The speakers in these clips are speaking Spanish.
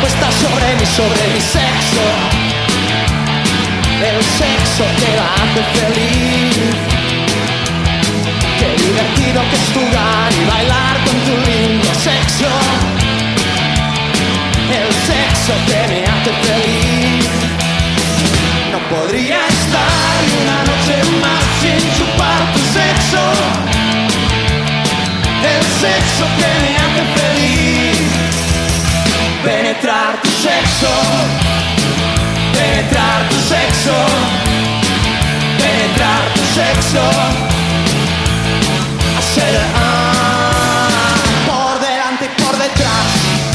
acuesta sobre mi sexo. El sexo que la hace feliz. Qué divertido que es jugar y bailar con tu lindo sexo. El sexo que me hace feliz. No podría estar ni una noche más sin chupar tu sexo. El sexo que me hace feliz. Penetrar tu sexo. Penetrar tu sexo. Penetrar tu sexo. Hacer por delante y por detrás.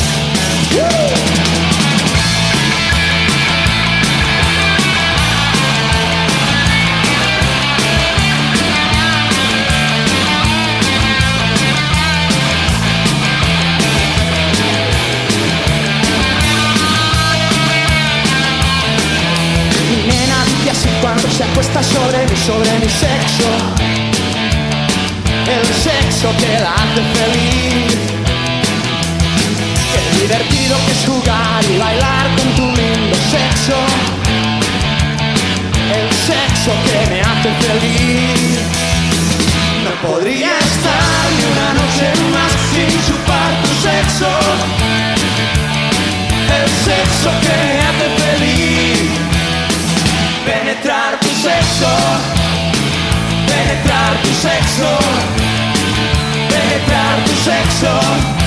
Así cuando se acuesta sobre mi sexo. El sexo que la hace feliz. Qué divertido que es jugar y bailar con tu lindo sexo. El sexo que me hace feliz. No podría estar ni una noche más sin chupar tu sexo. El sexo que me hace feliz. Penetrar tu sexo, penetrar tu sexo, penetrar tu sexo.